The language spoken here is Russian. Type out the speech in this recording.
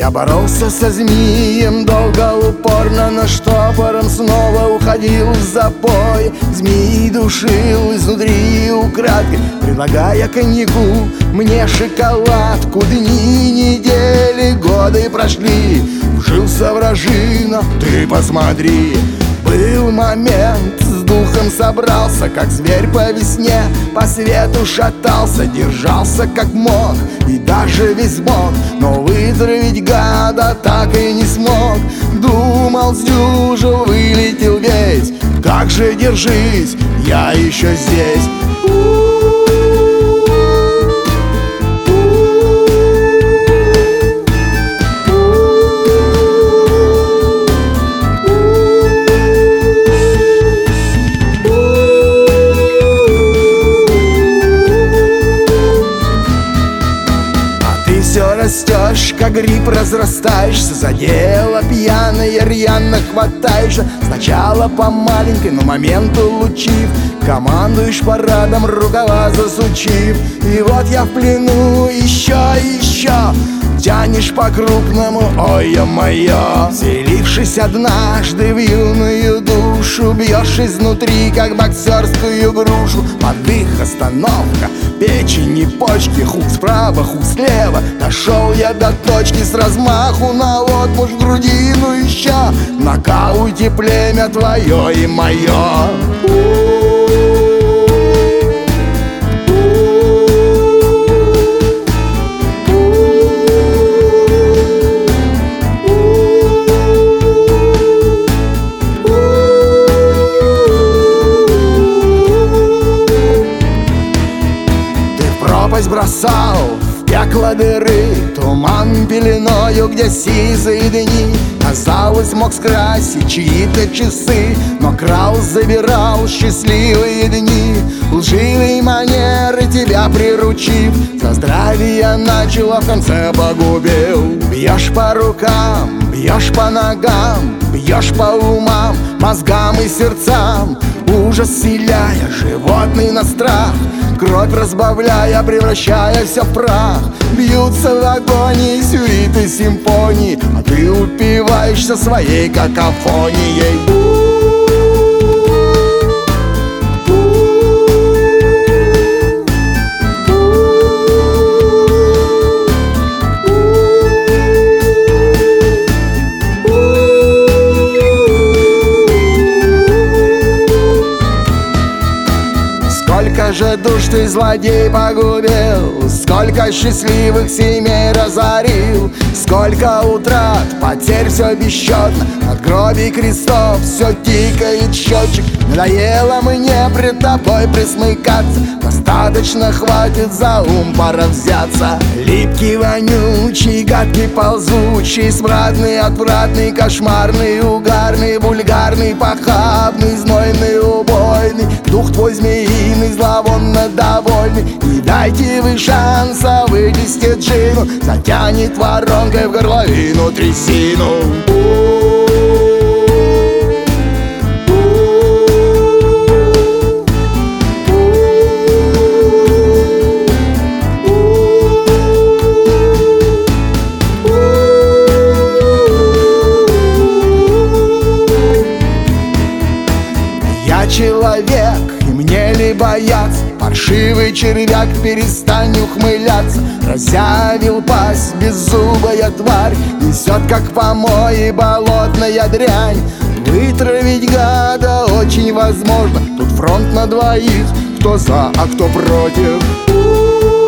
Я боролся со змеем долго, упорно, но штопором снова уходил в запой. Змеи душил изнутри украдкой, предлагая коньяку мне шоколадку. Дни, недели, годы прошли, вжился вражина, ты посмотри. Был момент, с духом собрался, как зверь по весне, по свету шатался, держался как мог и даже весь мог, но вытравить гада так и не смог. Думал, сдюжил, вылетел весь, как же держись, я еще здесь. Все растешь, как гриб разрастаешься, за дело пьяное рьяно хватаешься. Сначала по маленькой, но моменту улучив, командуешь парадом, рукава засучив. И вот я в плену, еще, тянешь по-крупному, ой-ё-моё. Вселившись однажды в юную душу, бьешь изнутри, как боксерскую грушу. Подых, остановка, печень, почки, хук справа, хук слева. Дошел я до точки с размаху, на отмуж в грудину еще. В нокауте племя твое и мое. Бросал в пекло дыры, туман пеленою, где сизые дни. Казалось, мог скрасить чьи-то часы, но крал, забирал счастливые дни. Лживые манеры тебя приручив, за здравие начал, а в конце погубил. Бьешь по рукам, бьешь по ногам, бьешь по умам, мозгам и сердцам, ужас вселяя, животный на страх, кровь разбавляя, превращая все в прах. Бьются в агонии сюиты симфонии, а ты упиваешься своей какофонией. Сколько же душ ты, злодей, погубил, сколько счастливых семей разорил, сколько утрат, потерь все бесчетно, надгробий крестов все тикает счетчик. Надоело мне пред тобой присмыкаться, достаточно, хватит за ум, пора взяться. Липкий, вонючий, гадкий, ползучий, смрадный, отвратный, кошмарный, угарный, вульгарный, похабный, знойный, убойный, дух твой змеиный, зловонно довольный. И дайте вы шанса вынести джину, затянет воронкой в горловину трясину. Я человек, и мне ли бояться? Паршивый червяк, перестань ухмыляться. Разъявил пасть беззубая тварь, несет, как помои, болотная дрянь. Вытравить гада очень возможно, тут фронт на двоих, кто за, а кто против.